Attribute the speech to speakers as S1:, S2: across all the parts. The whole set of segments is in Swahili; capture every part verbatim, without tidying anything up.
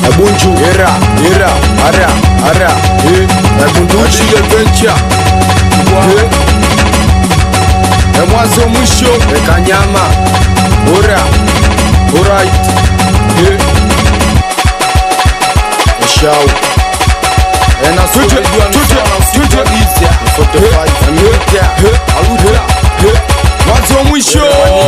S1: Bunju era era ara ara eh Bunduchi adventure eh mwanzo mwisho Kanyama ora alright eh show ena suti tuti tuti izia forty-five ametia aluta mwanzo mwisho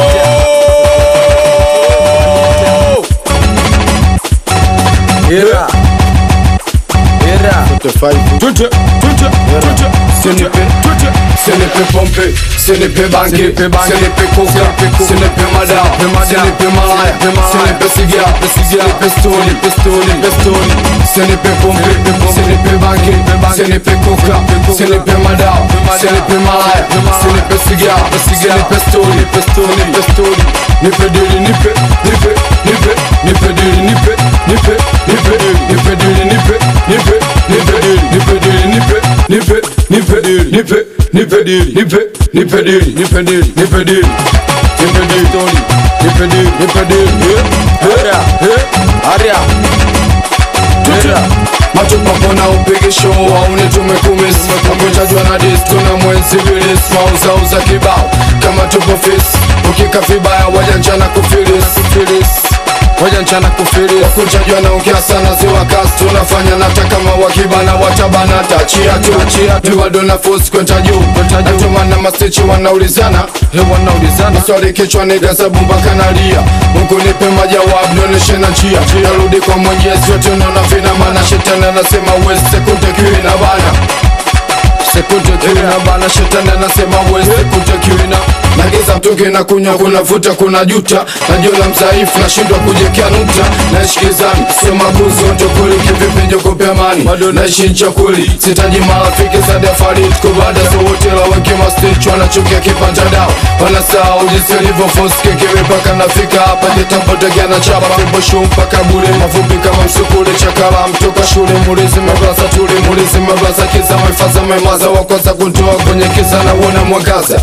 S1: era era forty-five tuti tuti tuti
S2: Senepe, Senepe pompe, Senepe banque, Senepe coca, Senepe mada, Senepe malaya, Senepe sigia, Senepe stoli, pistoli, pistoli, Senepe pompe, Senepe banque, Senepe coca, Senepe mada, Senepe malaya, Senepe sigia, Senepe stoli, pistoli, pistoli, nipe dili nipe, nipe, nipe, nipe dili nipe, nipe, nipe, nipe dili nipe, nipe, nipe dili, nipe dili nipe, nipe, nipe dili, nipe, nipe dili, nipe, nipe dili, nipe dili, nipe dili, nipe dili, Tony, nipe dili, nipe dili,
S1: aria aria
S2: Tera macho papona upige show waune tumekumis Mwetajwa na dis tuna mwenzi vilis Mauza uza kibao kama tupo fis Ukika vibaya wajanjana kufilis Kufilis wajanjana kufilis Wakutajwa na ukia sana ziwa kasi Tunafanya nataka mawakibana watabana Tachia tu Tachia tu Miwadona force kwenta juu Natumana mastichi wanaulizana He wanaulizana Swali kichwa nigasa bumba kanalia Mungu nipe majawab noneshe na njia Narudi kwa mwenyezi yote unaona vina Mana shetani anasema wezi sekunde kiwi na bana Sekunde kiwi na bana shetani anasema wezi sekunde kiwi na Nagiza mtungi na kunywa kuna vuta kuna juta Najiona mzaifu na shindwa kujekea nukta Naishikizani sema kuzo ntokuli kivipi njokope amani Naishi nchakuli sitaji marafiki za defarit Kubada so hotela weke mastichu wanachukia kipanja dao Wanasao jinsi ilivyo force kekewe paka nafika hapa Jitampotegea na chapa fibo show mpaka bure Mafupi kama msukule chakala mtoka shule Mulizi mablasa tuli mulizi mablasa kiza Maifaza maimaza wakosa kuntoa kwenye kiza na uona mwangaza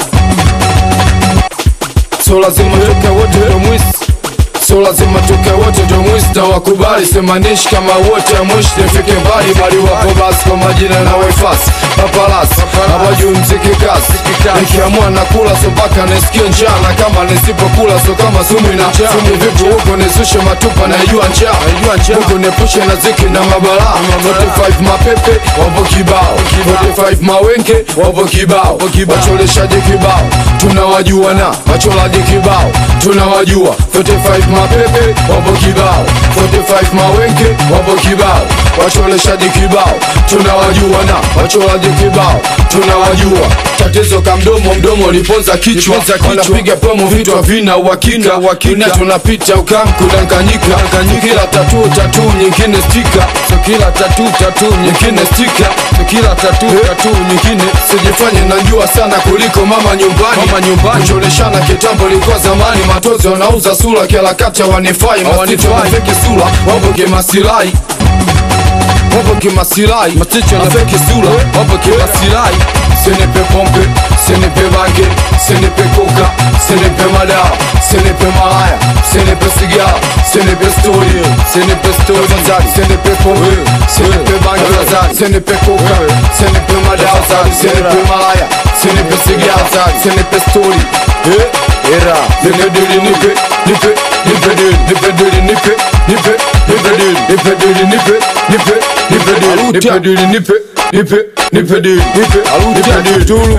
S2: So lazima tuke wote ndo mwisi So lazima tuke wote ndo mwisi na wakubali Semanishi kama wote mwishi nifike mbali Bali wapo basi kwa majina na waifasi Papalasi, hawajui mziki kasi Nikiamua na kula so mpaka nisikie njaa Na kama nisipokula so kama sumu ina Sumu vipu huko nisushe matupa na yua njaa Huko nepushe na ziki na mabala forty-five mapepe, wapo kibao forty-five mawenge, wapo kibao Wacholeshaji kibao, tunawajua na Wacholaji kibao, tunawajua forty-five mapepe, wapo kibao forty-five mawenge, wapo kibao Wacholeshaji kibao, tunawajua na Wacholaji kibao, tunawajua Tatizo kamdomo mdomo liponza kichwa Wanapiga promo vitu havina uhakika Dunia tunapita ukamku danganyika Kila tatu tatu nyingine stika So kila tatu tatu nyingine stika So kila tatu tatu nyingine Sijifanye najua sana kuliko mama nyumbani Mama nyumbani Kucholeshana kitambo likuwa zamani Matozi wanauza sura kila kata wanifai Mastito wanafeki sura wapo kimasilai Wapo kimasilai Mastito wanafeki sura wapo kimasilai Senepe pompe, senepe bange, senepe coca, senepe mada, senepe malaya, senepe sigia, senepe story, senepe story, senepe pompe, senepe bange, senepe coca, senepe mada, senepe malaya, senepe sigia, senepe story.
S1: era
S2: Nipe dili nipe, nipe, nipe dili, nipe dili nipe, nipe, nipe dili, nipe dili nipe, nipe, nipe dili, nipe dili nipe, nipe, nipe dili, nipe, nipe dili tulu.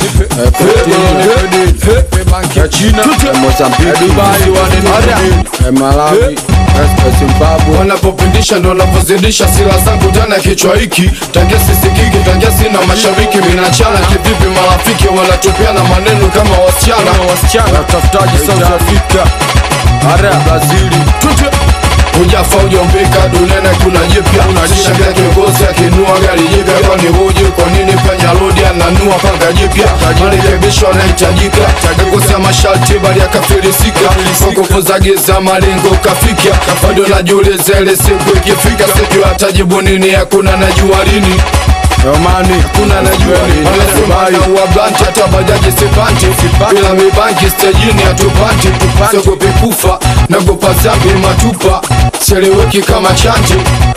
S1: ya China, Mozambique,
S2: Dubai,
S1: Wana Malawi, Zimbabwe.
S2: Wanapopindisha ndo wanapozidisha sila zangu jana kichwa hiki Tangia sisikiki, tangia sina mashariki Minachana kivipi marafiki wanatupiana maneno kama wasichana
S1: Wasichana, watafutaji South Africa, Ara, Brazili.
S2: Tute Ujafa ujombika dunene kuna jipya Shangia kiongozi akinua gari jipya Kwa ni hoji kwa nini penya lodi ananua panga jipya Marekebisho anahitajika Kakosa masharti bali akafilisika Kwa nguvu za giza malengo kafikia Bado najiuliza ile siku ikifika Sijui atajibu nini hakuna najua lini
S1: Romani
S2: kuna najua nini wanasema na uwa blanti hata bajaji sipanti bila mibanki stajini hatupanti sogope kufa nagopa zambi matupa seleweki kama chanti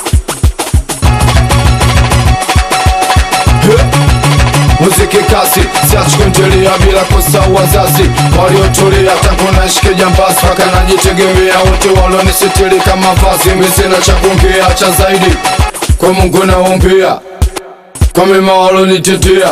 S2: muziki kasi siachkuntelia bila kosa wazazi waliotulia tangu nashike jambasi paka najitegemea wote walonisitiri kama vazi misina cha kuongea cha zaidi kwa Mungu naombea kwa mema walonitetea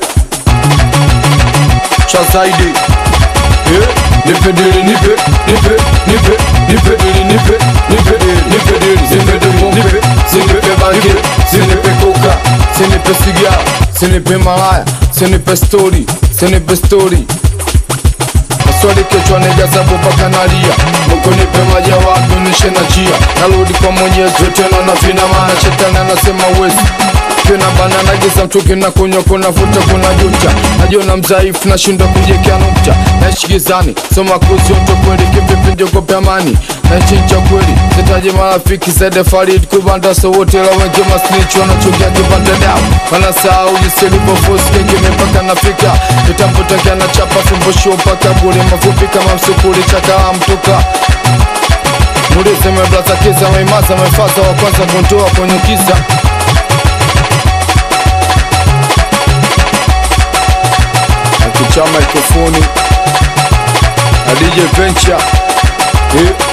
S2: cha zaidi yeah. Nipe dili nipe nipe nipe nipe dili nipe nipe nipe dili nipe nipe nipe bangi nipe koka nipe sigara nipe malaya nipe story nipe story Maswali kichwa nega zabu baka nalia Mungu nipe majawabu nishe na jia Narudi kwa Mwenyezi tena na vina maana shetani anasema wezi Kena bana nagiza mtuki na kunywa kuna futa kuna juta Najiona mzaifu na shinda kujekea nukta Naishi gizani, soma kuzi oto kweli kipipi njogope amani Naishi ncha kweli, zitaji marafiki Saide Farid kubanda so wote la wengi masnitch Wanachukia kipanda dao Wanasahau jinsi ilivyoforce kengi mipaka nafika Nitampotaka na chapa fimbo show mpaka bure mafupi kama msukuli chaka mtuka Nulize meblaza kiza meimaza mefaza wa kwanza kuntoa kwenye kisa Akichama ikofoni na D J Venture yeah.